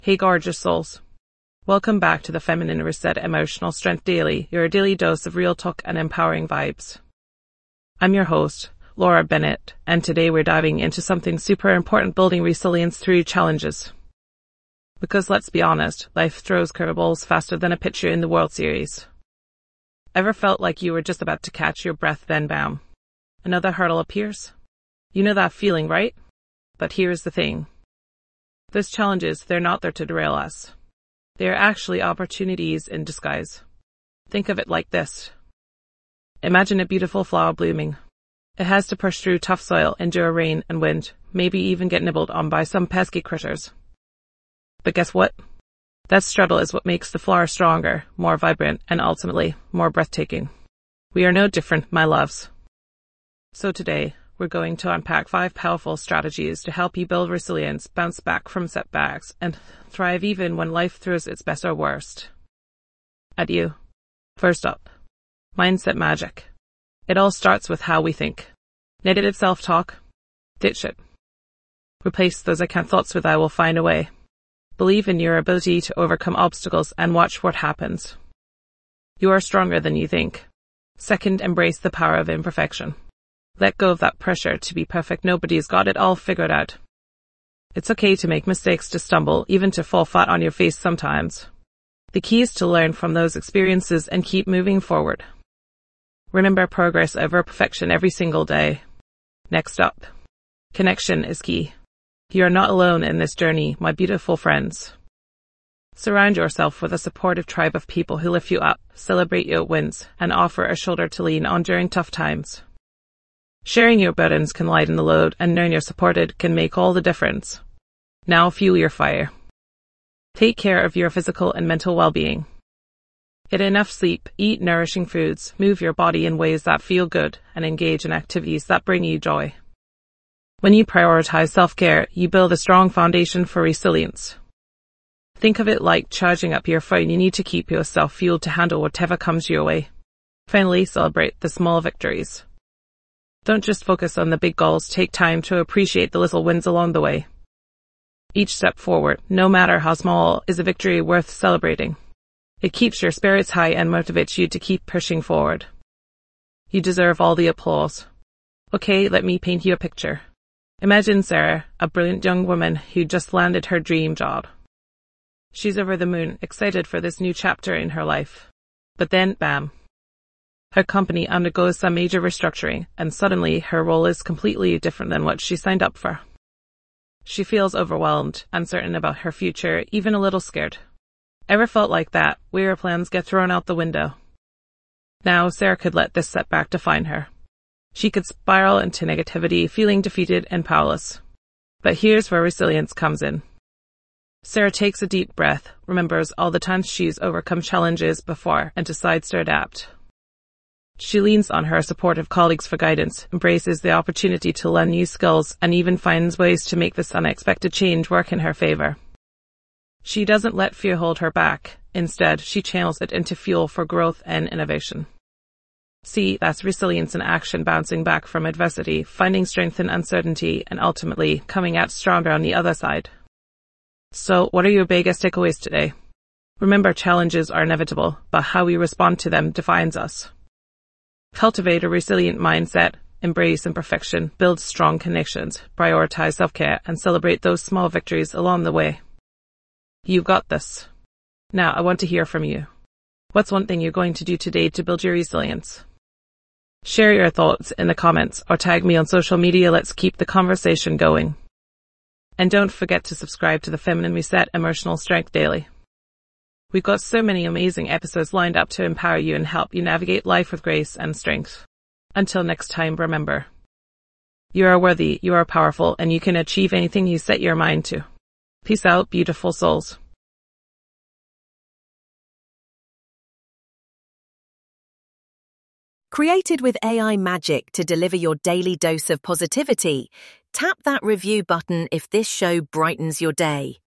Hey gorgeous souls. Welcome back to the Feminine Reset Emotional Strength Daily, your daily dose of real talk and empowering vibes. I'm your host, Laura Bennett, and today we're diving into something super important: building resilience through challenges. Because let's be honest, life throws curveballs faster than a pitcher in the World Series. Ever felt like you were just about to catch your breath, then bam, another hurdle appears? You know that feeling, right? But here's the thing. Those challenges, they're not there to derail us. They are actually opportunities in disguise. Think of it like this. Imagine a beautiful flower blooming. It has to push through tough soil, endure rain and wind, maybe even get nibbled on by some pesky critters. But guess what? That struggle is what makes the flower stronger, more vibrant, and ultimately more breathtaking. We are no different, my loves. So today, we're going to unpack 5 powerful strategies to help you build resilience, bounce back from setbacks, and thrive even when life throws its best or worst at you. First up, mindset magic. It all starts with how we think. Negative self-talk? Ditch it. Replace those "I can't" thoughts with "I will find a way." Believe in your ability to overcome obstacles and watch what happens. You are stronger than you think. Second, embrace the power of imperfection. Let go of that pressure to be perfect. Nobody's got it all figured out. It's okay to make mistakes, to stumble, even to fall flat on your face sometimes. The key is to learn from those experiences and keep moving forward. Remember progress over perfection every single day. Next up, connection is key. You are not alone in this journey, my beautiful friends. Surround yourself with a supportive tribe of people who lift you up, celebrate your wins, and offer a shoulder to lean on during tough times. Sharing your burdens can lighten the load, and knowing you're supported can make all the difference. Now fuel your fire. Take care of your physical and mental well-being. Get enough sleep, eat nourishing foods, move your body in ways that feel good, and engage in activities that bring you joy. When you prioritize self-care, you build a strong foundation for resilience. Think of it like charging up your phone. You need to keep yourself fueled to handle whatever comes your way. Finally, celebrate the small victories. Don't just focus on the big goals. Take time to appreciate the little wins along the way. Each step forward, no matter how small, is a victory worth celebrating. It keeps your spirits high and motivates you to keep pushing forward. You deserve all the applause. Okay, let me paint you a picture. Imagine Sarah, a brilliant young woman who just landed her dream job. She's over the moon, excited for this new chapter in her life. But then, bam. Her company undergoes some major restructuring, and suddenly her role is completely different than what she signed up for. She feels overwhelmed, uncertain about her future, even a little scared. Ever felt like that, where your plans get thrown out the window? Now, Sarah could let this setback define her. She could spiral into negativity, feeling defeated and powerless. But here's where resilience comes in. Sarah takes a deep breath, remembers all the times she's overcome challenges before, and decides to adapt. She leans on her supportive colleagues for guidance, embraces the opportunity to learn new skills, and even finds ways to make this unexpected change work in her favor. She doesn't let fear hold her back. Instead, she channels it into fuel for growth and innovation. See, that's resilience in action, bouncing back from adversity, finding strength in uncertainty, and ultimately coming out stronger on the other side. So, what are your biggest takeaways today? Remember, challenges are inevitable, but how we respond to them defines us. Cultivate a resilient mindset, embrace imperfection, build strong connections, prioritize self-care, and celebrate those small victories along the way. You've got this. Now, I want to hear from you. What's one thing you're going to do today to build your resilience? Share your thoughts in the comments or tag me on social media. Let's keep the conversation going. And don't forget to subscribe to the Feminine Reset Emotional Strength Daily. We've got so many amazing episodes lined up to empower you and help you navigate life with grace and strength. Until next time, remember, you are worthy, you are powerful, and you can achieve anything you set your mind to. Peace out, beautiful souls. Created with AI magic to deliver your daily dose of positivity, tap that review button if this show brightens your day.